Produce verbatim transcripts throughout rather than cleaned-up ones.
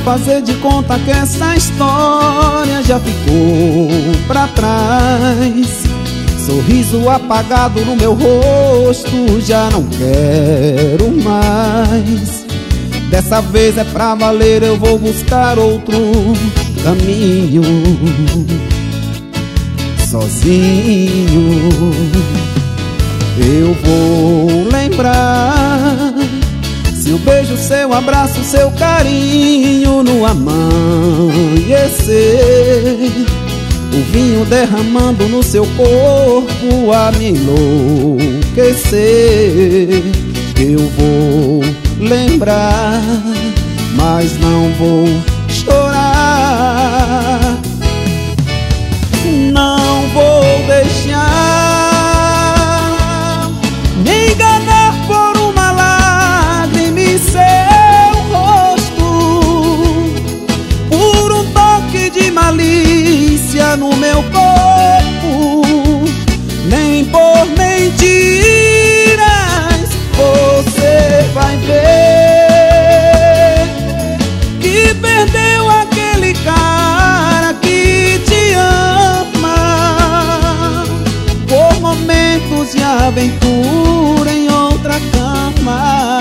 fazer de conta que essa história já ficou pra trás. Sorriso apagado no meu rosto, já não quero mais. Dessa vez é pra valer, eu vou buscar outro caminho. Sozinho eu vou lembrar seu beijo, seu abraço, seu carinho no amanhecer. O vinho derramando no seu corpo a me enlouquecer. Eu vou lembrar, mas não vou chorar. Não vou deixar me enganar por uma lágrima em seu rosto, por um toque de malícia no meu corpo. Nem por mentiras você vai ver que perdeu aquele cara que te ama, por momentos de aventura em outra cama.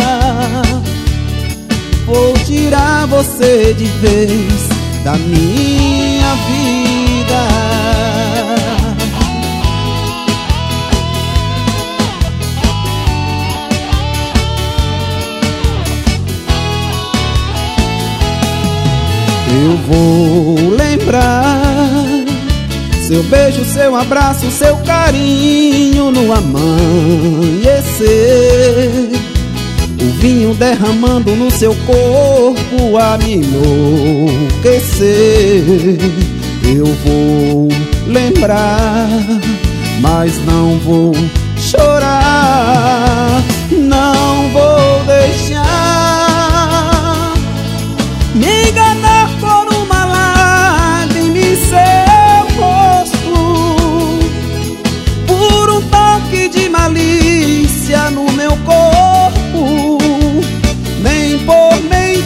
Vou tirar você de vez da minha vida. Eu vou lembrar seu beijo, seu abraço, seu carinho no amanhecer. O vinho derramando no seu corpo a me enlouquecer. Eu vou lembrar, mas não vou chorar. Não vou deixar me enganar por uma lágrima em seu rosto, por um toque de malícia no meu corpo. Nem por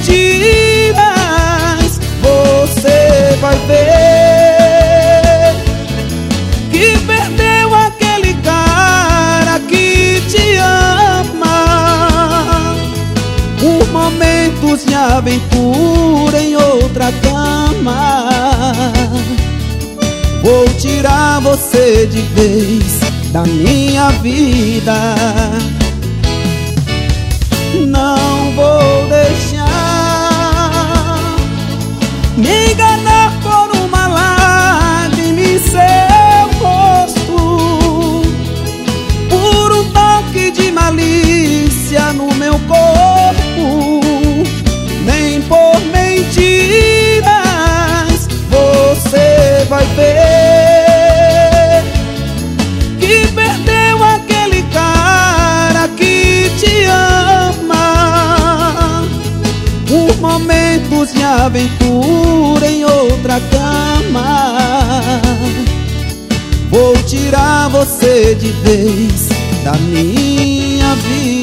mentiras você vai ver que perdeu aquele cara que te ama, por momentos de aventura em outra cama. Vou tirar você de vez da minha vida. Não vou deixar me enganar por uma lágrima em seu rosto, por um toque de malícia no meu corpo. Nem por mentiras você vai ver que perdeu aquele cara que te ama, por momentos de aventura em outra cama. Vou tirar você de vez da minha vida.